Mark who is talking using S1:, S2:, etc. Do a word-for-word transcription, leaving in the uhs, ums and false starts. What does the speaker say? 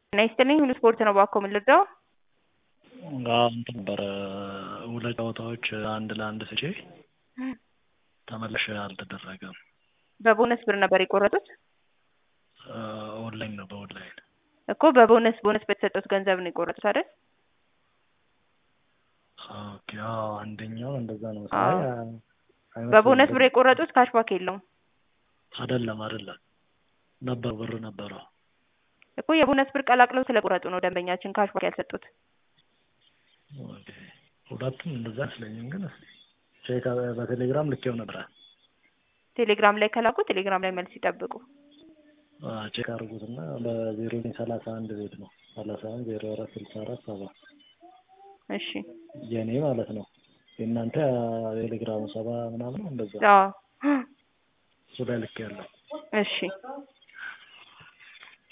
S1: ናይስተልኝ ሁሉ ስፖርት ነው ባኮ ምልዳው
S2: ጋር ነበር ሁለት ጨዋታዎች አንድ ለአንድ ስጪ ተመለሽ አልተደረገም።
S1: በቦነስ ብር ነበር የቆረጡት?
S2: ኦንላይን ነው በኦንላይን
S1: እኮ በቦነስ ቦነስ በተሰጠው ገንዘብ ነው የቆረጡት አይደል?
S2: ኦኬ አዎ አንደኛው እንደዛ ነው።
S1: ሳይ በቦነስ ብር የቆረጡት ካሽባክ የለውም
S2: አይደለም አይደለም ነበር ብር ነበር
S1: እኮ የቦነስ ብር ቀላቅለው ስለቆረጡ ነው ደንበኛችን ካሽባክ ያልሰጡት።
S2: ኦኬ ሁለቱም እንደዛ ስለኝም ግን ቼክ በቴሌግራም ልኬው ነበር።
S1: ቴሌግራም ላይ ከላኩ ቴሌግራም ላይ መልስ ይጠብቁ።
S2: አዎ ቼክ አድርጉትና በ0931 ቤት ነው ሰላሳ አንድ ዜሮ አራት ስልሳ አራት ሰባ
S1: እሺ
S2: የኔ ማለት ነው። የእናንተ ቴሌግራም ሰባ ምናምን እንደዛ
S1: አዎ
S2: ሱዳን ልክ ያለው
S1: እሺ